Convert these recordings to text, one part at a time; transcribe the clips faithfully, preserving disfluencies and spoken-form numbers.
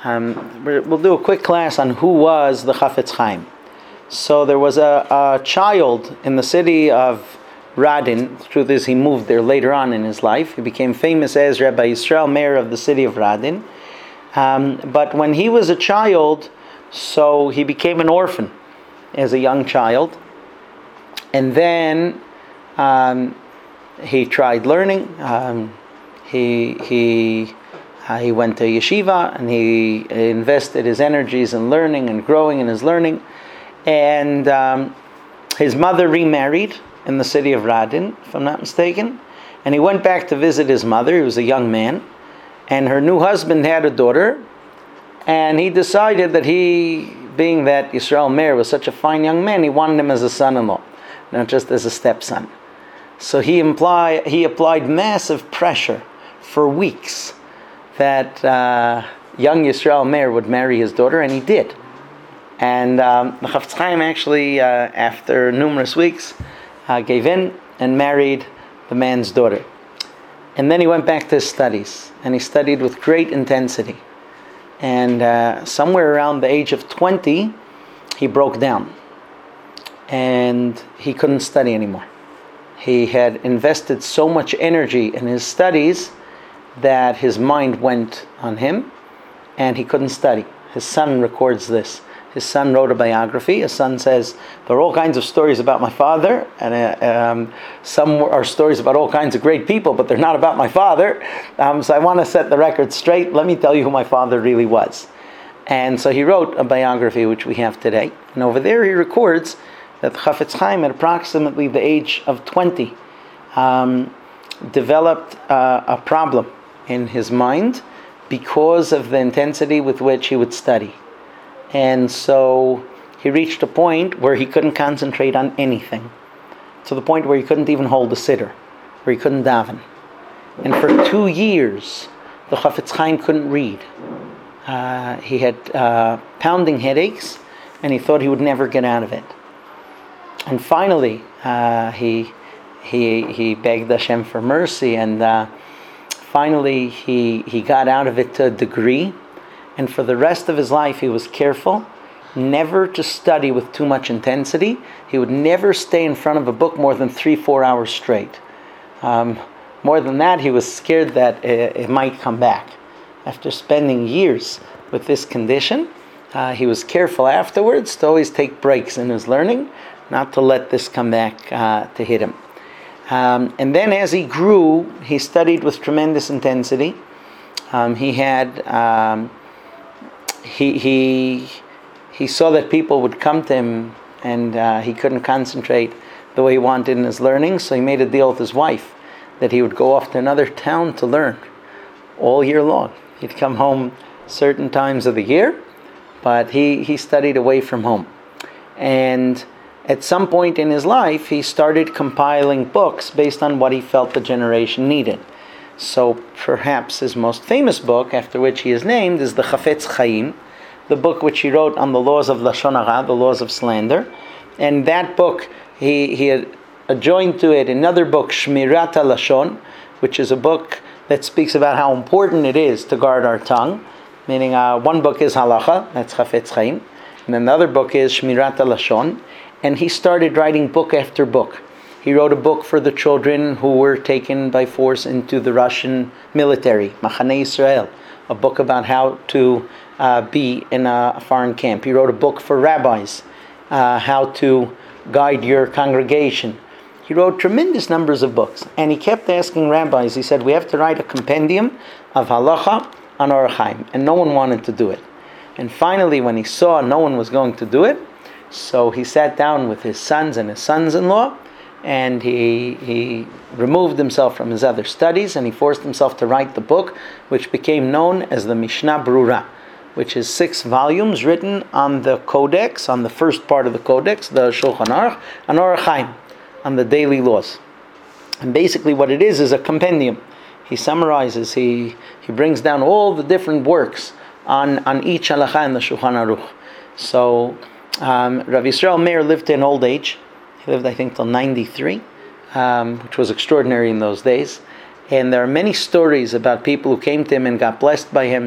Um, we'll do a quick class on who was the Chafetz Chaim. So there was a, a child in the city of Radin. The truth is, he moved there later on in his life. He became famous as Rabbi Yisrael Meir of the city of Radin. Um, but when he was a child, so he became an orphan as a young child. And then um, he tried learning. Um, he he uh, he went to yeshiva, and he invested his energies in learning and growing in his learning. And um, his mother remarried in the city of Radin, if I'm not mistaken. And he went back to visit his mother. He was a young man. And her new husband had a daughter. And he decided that he, being that Yisrael Meir was such a fine young man, he wanted him as a son-in-law, not just as a stepson. So he, imply, he applied massive pressure for weeks that uh, young Yisrael Meir would marry his daughter, and he did. And um, the Chafetz Chaim actually, uh, after numerous weeks, uh, gave in and married the man's daughter. And then he went back to his studies, and he studied with great intensity. And uh, somewhere around the age of twenty, he broke down. And he couldn't study anymore. He had invested so much energy in his studies that his mind went on him, and he couldn't study. His son records this. His son wrote a biography. His son says, there are all kinds of stories about my father, and uh, um, some are stories about all kinds of great people, but they're not about my father. Um, so I want to set the record straight. Let me tell you who my father really was. And so he wrote a biography, which we have today. And over there he records that Chafetz Chaim, at approximately the age of twenty, um, developed uh, a problem in his mind because of the intensity with which he would study. And so he reached a point where he couldn't concentrate on anything, to the point where he couldn't even hold a siddur, where he couldn't daven. And for two years, the Chafetz Chaim couldn't read. Uh, he had uh, pounding headaches, and he thought he would never get out of it. And finally, uh, he he he begged Hashem for mercy, and uh, finally he he got out of it to a degree. And for the rest of his life, he was careful never to study with too much intensity. He would never stay in front of a book more than three, four hours straight. Um, more than that, he was scared that it, it might come back. After spending years with this condition, uh, he was careful afterwards to always take breaks in his learning, not to let this come back uh, to hit him. Um, and then as he grew, he studied with tremendous intensity. Um, he had... Um, He he he saw that people would come to him, and uh, he couldn't concentrate the way he wanted in his learning, so he made a deal with his wife that he would go off to another town to learn all year long. He'd come home certain times of the year, but he, he studied away from home. And at some point in his life, he started compiling books based on what he felt the generation needed. So perhaps his most famous book, after which he is named, is the Chafetz Chaim, the book which he wrote on the laws of Lashon Hara, the laws of slander. And that book, he, he had adjoined to it another book, Shmirat HaLashon, which is a book that speaks about how important it is to guard our tongue. Meaning, uh, one book is Halacha, that's Chafetz Chaim, and then the other book is Shmirat HaLashon. And he started writing book after book. He wrote a book for the children who were taken by force into the Russian military, Machaneh Yisrael, a book about how to uh, be in a foreign camp. He wrote a book for rabbis, uh, how to guide your congregation. He wrote tremendous numbers of books, and he kept asking rabbis, he said, we have to write a compendium of halacha on Orach Chaim, and no one wanted to do it. And finally, when he saw no one was going to do it, so he sat down with his sons and his sons-in-law, and he he removed himself from his other studies, and he forced himself to write the book, which became known as the Mishnah Brura, which is six volumes written on the Codex, on the first part of the Codex, the Shulchan Aruch, on Orach Chaim, on the daily laws. And basically what it is is a compendium. He summarizes, he he brings down all the different works on, on each halacha in the Shulchan Aruch. So um, Rav Yisrael Meir lived to an old age. He lived, I think, till ninety-three, um, which was extraordinary in those days. And there are many stories about people who came to him and got blessed by him.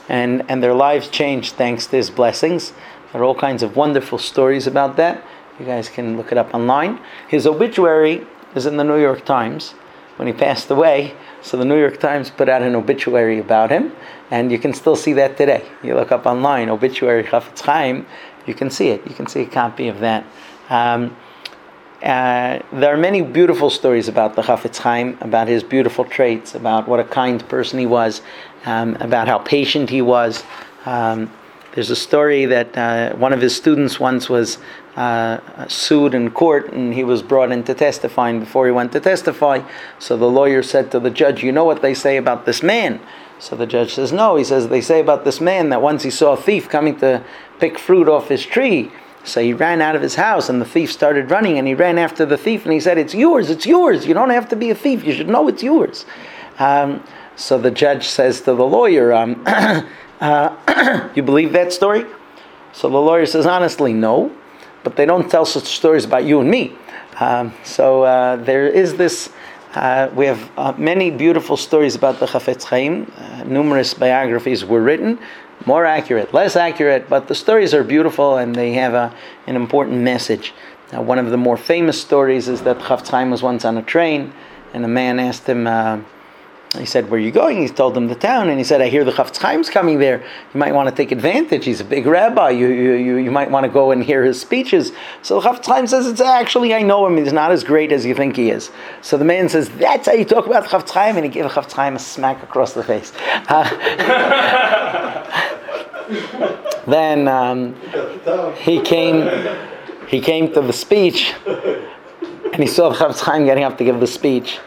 and, and their lives changed thanks to his blessings. There are all kinds of wonderful stories about that. You guys can look it up online. His obituary is in the New York Times when he passed away. So the New York Times put out an obituary about him, and you can still see that today. You look up online, obituary Chafetz Chaim, you can see it. You can see a copy of that. Um, uh, there are many beautiful stories about the Chafetz Chaim, about his beautiful traits, about what a kind person he was, um, about how patient he was. Um, There's a story that uh, one of his students once was uh, sued in court, and he was brought in to testify. And before he went to testify, so the lawyer said to the judge, "You know what they say about this man?" So the judge says, "No." He says, "They say about this man that once he saw a thief coming to pick fruit off his tree. So he ran out of his house, and the thief started running, and he ran after the thief, and he said, 'It's yours, it's yours. You don't have to be a thief. You should know it's yours.'" Um, so the judge says to the lawyer, um, Uh, you believe that story? So the lawyer says, honestly, no, but they don't tell such stories about you and me. Um, so uh, there is this, uh, we have uh, many beautiful stories about the Chafetz Chaim. Uh, numerous biographies were written, more accurate, less accurate, but the stories are beautiful and they have a, an important message. Uh, one of the more famous stories is that Chafetz Chaim was once on a train, and a man asked him, uh, he said, "Where are you going?" He told him the town, and he said, "I hear the Chafetz Chaim's coming there. You might want to take advantage. He's a big rabbi. You you you, you might want to go and hear his speeches." So the Chafetz Chaim says, "It's actually, I know him. He's not as great as you think he is." So the man says, "That's how you talk about Chafetz Chaim," and he gave Chafetz Chaim a smack across the face. Uh, then um, he came he came to the speech, and he saw the Chafetz Chaim getting up to give the speech,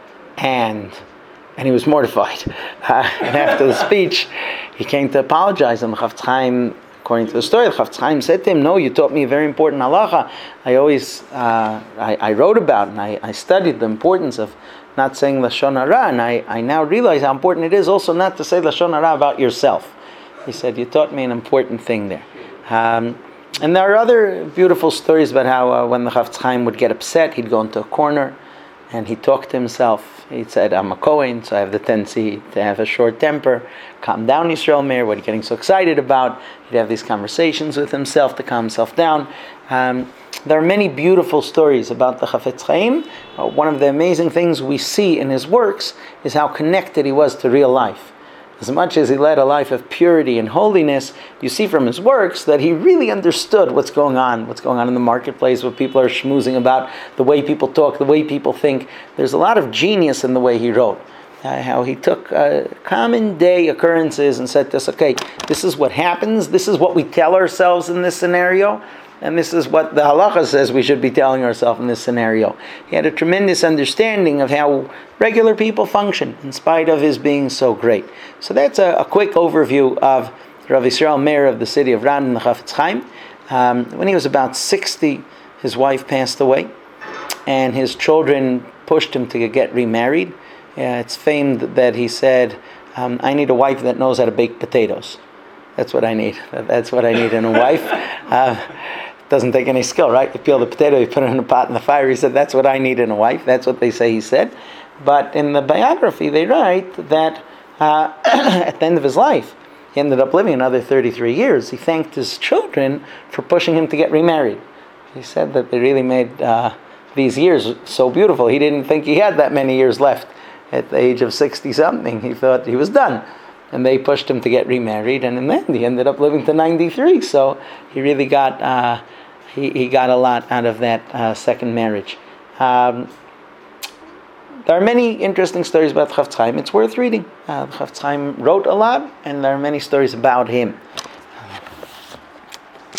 and And he was mortified. Uh, and after the speech, he came to apologize. And the Chafetz Chaim, according to the story, the Chafetz Chaim said to him, "No, you taught me a very important halacha. I always, uh, I, I wrote about and I, I studied the importance of not saying Lashon Hara. And I, I now realize how important it is also not to say Lashon Hara about yourself." He said, "You taught me an important thing there." Um, and there are other beautiful stories about how uh, when the Chafetz Chaim would get upset, he'd go into a corner and he'd talk to himself. He said, "I'm a Kohen, so I have the tendency to have a short temper. Calm down, Yisrael Meir. What are you getting so excited about?" He'd have these conversations with himself to calm himself down. Um, there are many beautiful stories about the Chafetz Chaim. Uh, one of the amazing things we see in his works is how connected he was to real life. As much as he led a life of purity and holiness, you see from his works that he really understood what's going on, what's going on in the marketplace, what people are schmoozing about, the way people talk, the way people think. There's a lot of genius in the way he wrote. Uh, how he took uh, common day occurrences and said to us, okay, this is what happens, this is what we tell ourselves in this scenario, and this is what the halacha says we should be telling ourselves in this scenario. He had a tremendous understanding of how regular people function, in spite of his being so great. So that's a, a quick overview of Rav Yisrael Meir of the city of Radin, the Chafetz Chaim. Um, when he was about sixty, his wife passed away, and his children pushed him to get remarried. Uh, it's famed that he said, um, "I need a wife that knows how to bake potatoes. That's what I need. That's what I need in a wife." Uh, doesn't take any skill, right? You peel the potato, you put it in a pot in the fire. He said, "That's what I need in a wife." That's what they say he said. But in the biography, they write that uh, at the end of his life, he ended up living another thirty-three years. He thanked his children for pushing him to get remarried. He said that they really made uh, these years so beautiful. He didn't think he had that many years left at the age of sixty-something. He thought he was done. And they pushed him to get remarried, and in the end, he ended up living to ninety-three. So he really got uh, he he got a lot out of that uh, second marriage. Um, there are many interesting stories about Chafetz Chaim. It's worth reading. Uh, Chafetz Chaim wrote a lot, and there are many stories about him.